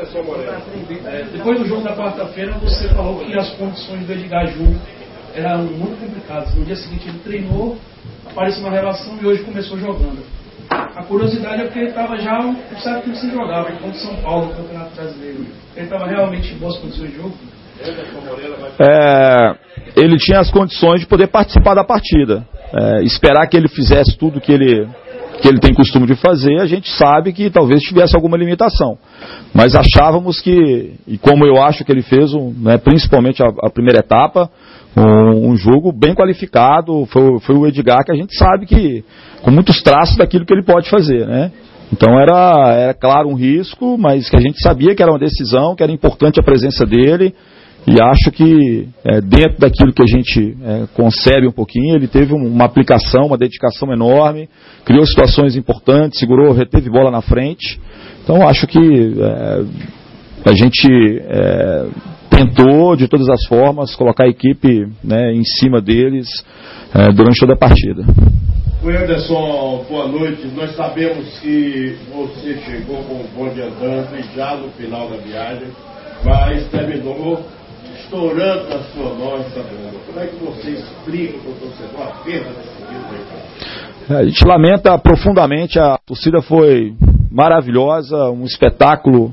Depois do jogo da quarta-feira, você falou que as condições do Edgar Júnior eram muito complicadas. No dia seguinte ele treinou, apareceu uma relação e hoje começou jogando. A curiosidade é porque ele estava já um certo tempo sem jogar, contra o São Paulo no Campeonato Brasileiro. Ele estava realmente em boas condições de jogo? Ele tinha as condições de poder participar da partida. Esperar que ele fizesse tudo que ele tem costume de fazer, a gente sabe que talvez tivesse alguma limitação. Mas achávamos que, e como eu acho que ele fez, principalmente a primeira etapa, um jogo bem qualificado, foi o Edgar, que a gente sabe que, com muitos traços daquilo que ele pode fazer, né? Então era claro um risco, mas que a gente sabia que era uma decisão, que era importante a presença dele, e acho que dentro daquilo que a gente concebe um pouquinho, ele teve uma aplicação, uma dedicação enorme, criou situações importantes, segurou, reteve bola na frente. Então acho que a gente tentou de todas as formas colocar a equipe em cima deles durante toda a partida. O Anderson, boa noite. Nós sabemos que você chegou com o bonde andando e já no final da viagem, mas terminou estourando na sua nossa bola. Como é que você explica para o torcedor a perda desse vídeo? A gente lamenta profundamente, a torcida foi maravilhosa, um espetáculo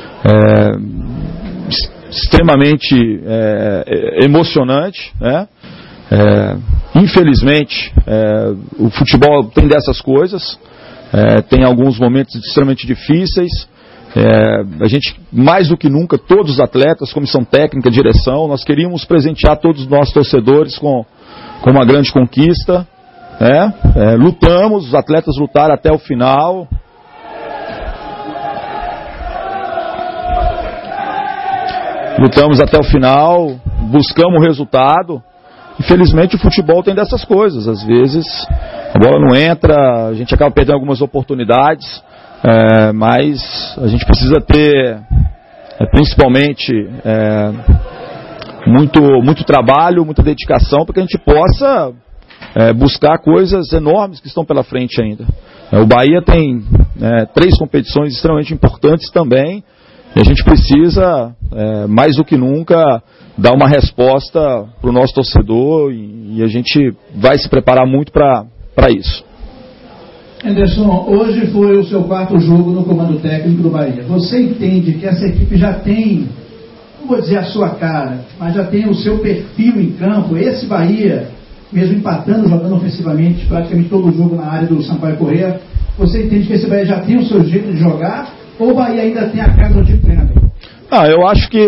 extremamente emocionante, né? Infelizmente, o futebol tem dessas coisas, tem alguns momentos extremamente difíceis. A gente, mais do que nunca, todos os atletas, comissão técnica, direção, nós queríamos presentear todos os nossos torcedores com uma grande conquista, né? Lutamos, os atletas lutaram até o final. Lutamos até o final, buscamos o resultado. Infelizmente o futebol tem dessas coisas, às vezes a bola não entra, a gente acaba perdendo algumas oportunidades, mas a gente precisa ter principalmente muito trabalho, muita dedicação para que a gente possa buscar coisas enormes que estão pela frente ainda. O Bahia tem 3 competições extremamente importantes também, e a gente precisa, mais do que nunca, dar uma resposta para o nosso torcedor, e a gente vai se preparar muito para isso. Anderson, hoje foi o seu 4º jogo no comando técnico do Bahia. Você entende que essa equipe já tem, não vou dizer a sua cara, mas já tem o seu perfil em campo? Esse Bahia, mesmo empatando, jogando ofensivamente praticamente todo o jogo na área do Sampaio Corrêa, você entende que esse Bahia já tem o seu jeito de jogar? Ou o Bahia ainda tem a cara do time treinador? Eu acho que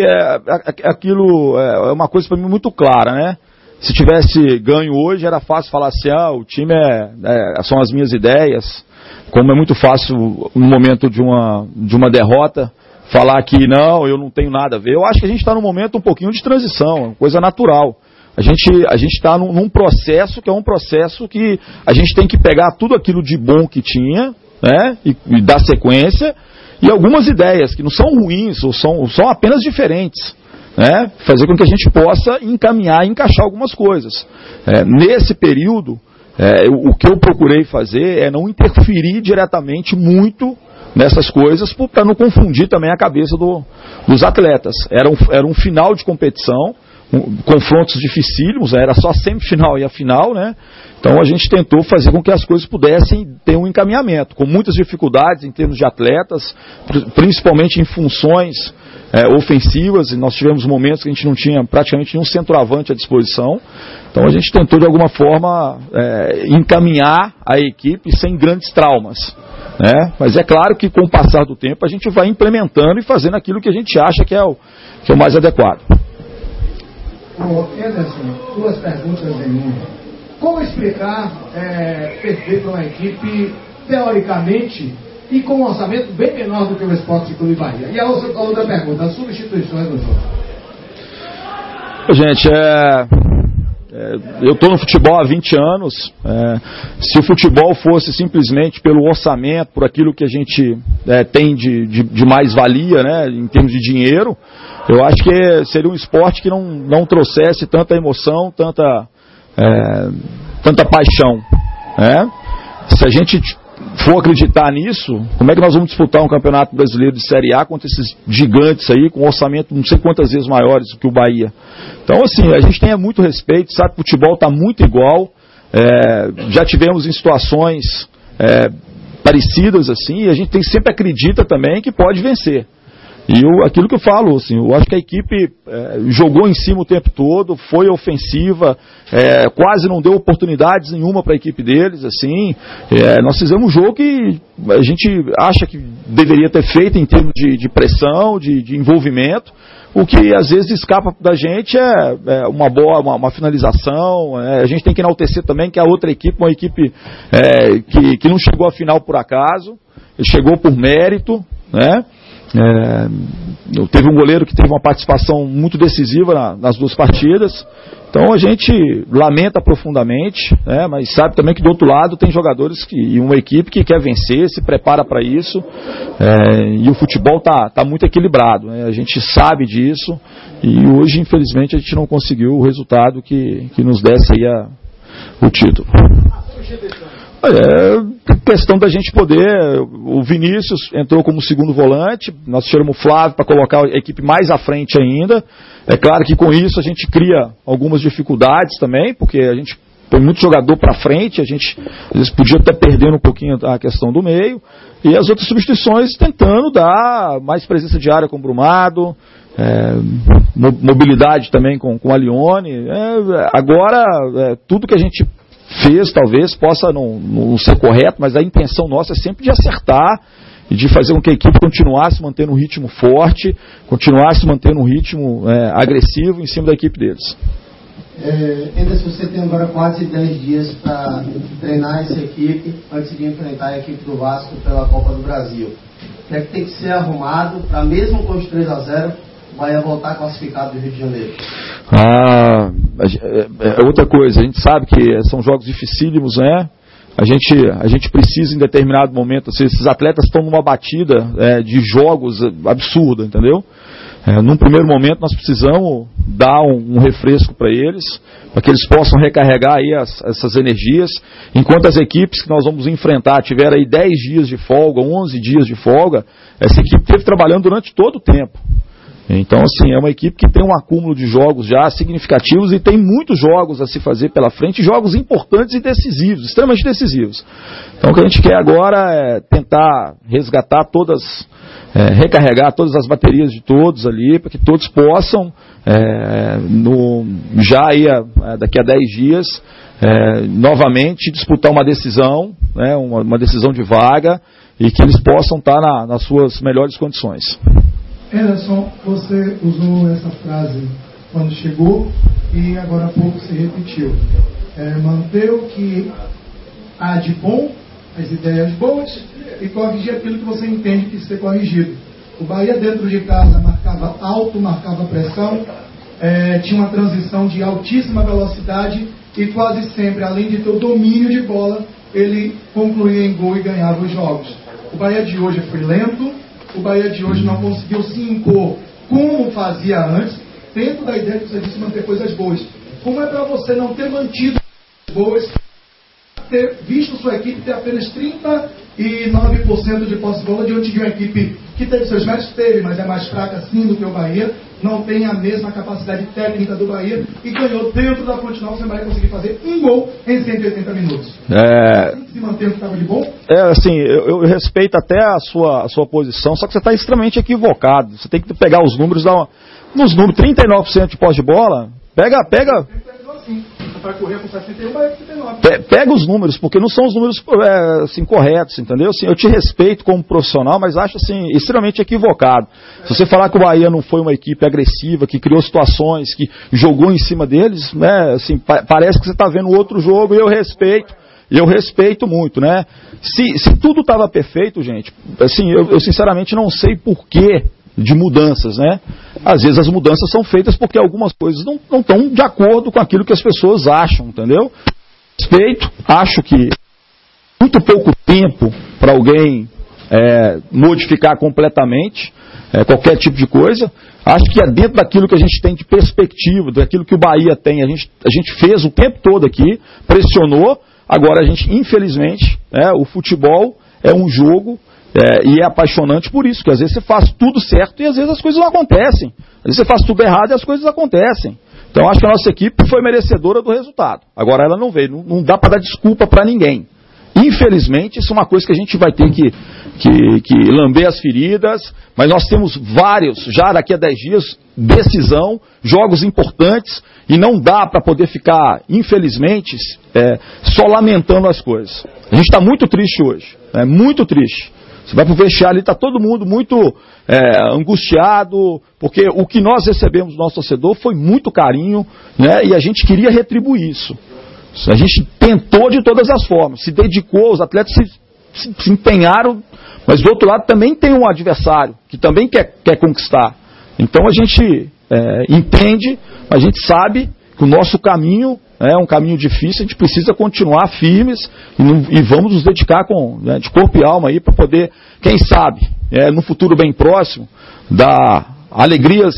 aquilo é uma coisa para mim muito clara, né? Se tivesse ganho hoje, era fácil falar assim, o time são as minhas ideias. Como é muito fácil, no momento de uma derrota, falar que não, eu não tenho nada a ver. Eu acho que a gente está num momento um pouquinho de transição, coisa natural. A gente está num processo que é um processo que a gente tem que pegar tudo aquilo de bom que tinha, né? E dar sequência. E algumas ideias que não são ruins, ou são apenas diferentes, né? Fazer com que a gente possa encaminhar e encaixar algumas coisas. Nesse período, o que eu procurei fazer é não interferir diretamente muito nessas coisas, para não confundir também a cabeça dos atletas. Era um final de competição, confrontos dificílimos, era só semifinal e a final, né? Então a gente tentou fazer com que as coisas pudessem ter um encaminhamento, com muitas dificuldades em termos de atletas, principalmente em funções ofensivas, e nós tivemos momentos que a gente não tinha praticamente nenhum centroavante à disposição. Então a gente tentou de alguma forma encaminhar a equipe sem grandes traumas, né? Mas é claro que com o passar do tempo a gente vai implementando e fazendo aquilo que a gente acha que é o mais adequado. Anderson, 2 perguntas em uma. Como explicar perder para uma equipe, teoricamente, e com um orçamento bem menor do que o Sport Clube Bahia? E a outra pergunta, as substituições no jogo. Gente, eu estou no futebol há 20 anos. Se o futebol fosse simplesmente pelo orçamento, por aquilo que a gente tem de mais-valia, né, em termos de dinheiro, eu acho que seria um esporte que não trouxesse tanta emoção, tanta paixão, né? Se a gente for acreditar nisso, como é que nós vamos disputar um campeonato brasileiro de Série A contra esses gigantes aí, com um orçamento não sei quantas vezes maiores do que o Bahia? Então, assim, a gente tem muito respeito, sabe que o futebol está muito igual, já tivemos em situações parecidas assim, e a gente sempre acredita também que pode vencer. E aquilo que eu falo, assim, eu acho que a equipe jogou em cima o tempo todo, foi ofensiva, quase não deu oportunidades nenhuma para a equipe deles, assim. Nós fizemos um jogo que a gente acha que deveria ter feito em termos de pressão, de envolvimento. O que às vezes escapa da gente é uma finalização. A gente tem que enaltecer também que a outra equipe, uma equipe que não chegou à final por acaso, chegou por mérito, né? Teve um goleiro que teve uma participação muito decisiva nas duas partidas. Então a gente lamenta profundamente, né, mas sabe também que do outro lado tem jogadores e uma equipe que quer vencer, se prepara para isso, e o futebol tá muito equilibrado, né, a gente sabe disso, e hoje infelizmente a gente não conseguiu o resultado que nos desse aí o título. Questão da gente poder. O Vinícius entrou como segundo volante, nós tiramos o Flávio para colocar a equipe mais à frente ainda. É claro que com isso a gente cria algumas dificuldades também, porque a gente põe muito jogador para frente, a gente às vezes podia estar perdendo um pouquinho a questão do meio, e as outras substituições tentando dar mais presença de área com o Brumado, mobilidade também com a Lione. Agora, tudo que a gente fez talvez possa não ser correto, mas a intenção nossa é sempre de acertar e de fazer com que a equipe continuasse mantendo um ritmo forte, continuasse mantendo um ritmo agressivo em cima da equipe deles. Anderson, você tem agora quase 10 dias para treinar essa equipe antes de enfrentar a equipe do Vasco pela Copa do Brasil. O que é que tem que ser arrumado para, mesmo com os 3-0, o Bahia voltar classificado do Rio de Janeiro? Outra coisa, a gente sabe que são jogos dificílimos, né? A gente precisa em determinado momento, assim, esses atletas estão numa batida de jogos absurda, entendeu? Num primeiro momento nós precisamos dar um refresco para eles, para que eles possam recarregar aí essas energias, enquanto as equipes que nós vamos enfrentar tiveram aí 10 dias de folga, 11 dias de folga, essa equipe esteve trabalhando durante todo o tempo. Então, assim, é uma equipe que tem um acúmulo de jogos já significativos e tem muitos jogos a se fazer pela frente, jogos importantes e decisivos, extremamente decisivos. Então, o que a gente quer agora é tentar resgatar recarregar todas as baterias de todos ali, para que todos possam, daqui a 10 dias, novamente disputar uma decisão, né, uma decisão de vaga, e que eles possam estar nas suas melhores condições. Anderson, você usou essa frase quando chegou e agora há pouco se repetiu. Manter o que há de bom, as ideias boas, e corrigir aquilo que você entende que ser corrigido. O Bahia dentro de casa marcava alto, marcava pressão, tinha uma transição de altíssima velocidade e quase sempre, além de ter o domínio de bola, ele concluía em gol e ganhava os jogos. O Bahia de hoje foi lento, o Bahia de hoje não conseguiu se impor como fazia antes, dentro da ideia que você disse, manter coisas boas. Como é para você não ter mantido coisas boas, ter visto sua equipe ter apenas 39% de posse de bola diante de uma equipe que teve seus méritos, mas é mais fraca sim do que o Bahia, não tem a mesma capacidade técnica do Bahia e ganhou dentro da Fonte Nova, você vai conseguir fazer um gol em 180 minutos. Se manter o que estava de bom? Assim, eu respeito até a sua posição, só que você está extremamente equivocado. Você tem que pegar os números, nos números, 39% de posse de bola, pega. Para correr com 61, vai 69. Pega os números, porque não são os números assim, corretos, entendeu? Assim, eu te respeito como profissional, mas acho assim, extremamente equivocado. Se você falar que o Bahia não foi uma equipe agressiva, que criou situações, que jogou em cima deles, né? Assim, parece que você está vendo outro jogo e eu respeito muito, né? Se tudo estava perfeito, gente, assim, eu sinceramente não sei porquê de mudanças, né? Às vezes as mudanças são feitas porque algumas coisas não estão de acordo com aquilo que as pessoas acham, entendeu? Respeito, acho que muito pouco tempo para alguém modificar completamente qualquer tipo de coisa. Acho que é dentro daquilo que a gente tem de perspectiva, daquilo que o Bahia tem. A gente fez o tempo todo aqui, pressionou. Agora a gente, infelizmente, o futebol é um jogo e é apaixonante por isso, que às vezes você faz tudo certo e às vezes as coisas não acontecem. Às vezes você faz tudo errado e as coisas acontecem. Então acho que a nossa equipe foi merecedora do resultado. Agora ela não veio, não dá para dar desculpa para ninguém. Infelizmente, isso é uma coisa que a gente vai ter que lamber as feridas, mas nós temos vários, já daqui a 10 dias, decisão, jogos importantes, e não dá para poder ficar, infelizmente, só lamentando as coisas. A gente está muito triste hoje, muito triste. Você vai para o vestiário ali, está todo mundo muito angustiado, porque o que nós recebemos do nosso torcedor foi muito carinho, né, e a gente queria retribuir isso. A gente tentou de todas as formas, se dedicou, os atletas se empenharam, mas do outro lado também tem um adversário que também quer conquistar. Então a gente entende, a gente sabe que o nosso caminho é um caminho difícil, a gente precisa continuar firmes e vamos nos dedicar de corpo e alma aí para poder, quem sabe, no futuro bem próximo, dar alegrias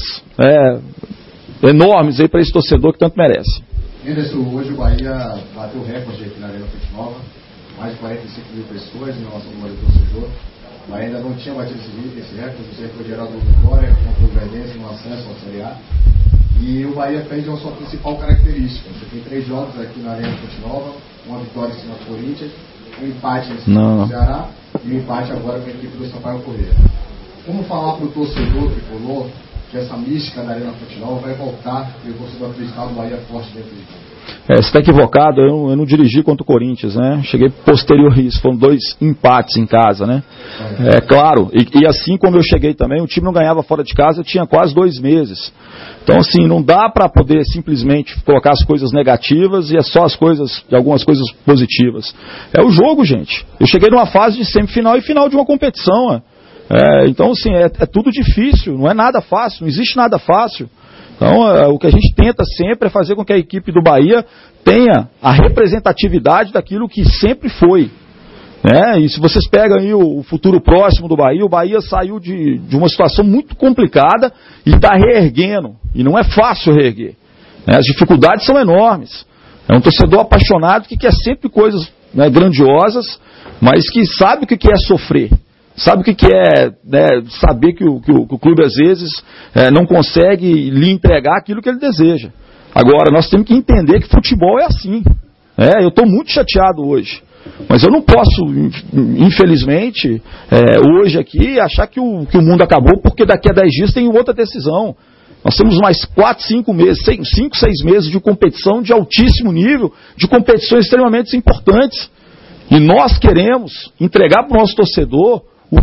enormes aí para esse torcedor que tanto merece. Anderson, hoje o Bahia bateu o recorde aqui na Arena Fonte Nova, mais de 45 mil pessoas em relação ao número de torcedor. O Bahia ainda não tinha batido esse recorde, o recorde geral do Vitória, contra o Verdense no acesso à Série A. E o Bahia perde a sua principal característica. Você tem 3 jogos aqui na Arena Fonte Nova, uma vitória em cima do Corinthians, um empate em cima do Ceará e um empate agora com a equipe do Sampaio Corrêa. Como falar para o torcedor tricolor que essa mística da Arena Fonte Nova vai voltar e o torcedor acreditar no Bahia forte dentro de campo? Você está equivocado, eu não dirigi contra o Corinthians, né? Cheguei posterior a isso, foram 2 empates em casa, né? Claro, e assim como eu cheguei também, o time não ganhava fora de casa, eu tinha quase 2 meses. Então assim, não dá para poder simplesmente colocar as coisas negativas e só algumas coisas positivas. É o jogo, gente. Eu cheguei numa fase de semifinal e final de uma competição, então assim, é tudo difícil, não é nada fácil, não existe nada fácil. Então, o que a gente tenta sempre é fazer com que a equipe do Bahia tenha a representatividade daquilo que sempre foi. Né? E se vocês pegam aí o futuro próximo do Bahia, o Bahia saiu de uma situação muito complicada e está reerguendo. E não é fácil reerguer. Né? As dificuldades são enormes. É um torcedor apaixonado que quer sempre coisas grandiosas, mas que sabe o que é sofrer. Sabe o que é saber que o clube às vezes não consegue lhe entregar aquilo que ele deseja. Agora, nós temos que entender que futebol é assim. Eu estou muito chateado hoje. Mas eu não posso, infelizmente, hoje aqui, achar que o mundo acabou, porque daqui a 10 dias tem outra decisão. Nós temos mais 4, 5 meses, 5, 6 meses de competição de altíssimo nível, de competições extremamente importantes. E nós queremos entregar para o nosso torcedor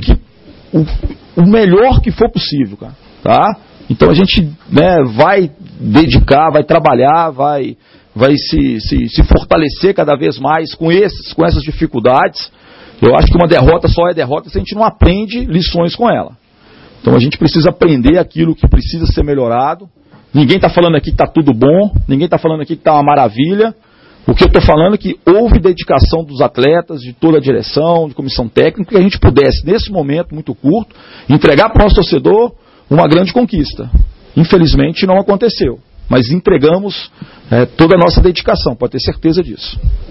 o melhor que for possível, cara, tá? Então a gente vai dedicar, vai trabalhar, vai se fortalecer cada vez mais com essas dificuldades. Eu acho que uma derrota só é derrota se a gente não aprende lições com ela. Então a gente precisa aprender aquilo que precisa ser melhorado. Ninguém está falando aqui que está tudo bom, ninguém está falando aqui que está uma maravilha. O que eu estou falando é que houve dedicação dos atletas, de toda a direção, de comissão técnica, que a gente pudesse, nesse momento muito curto, entregar para o nosso torcedor uma grande conquista. Infelizmente não aconteceu, mas entregamos toda a nossa dedicação, pode ter certeza disso.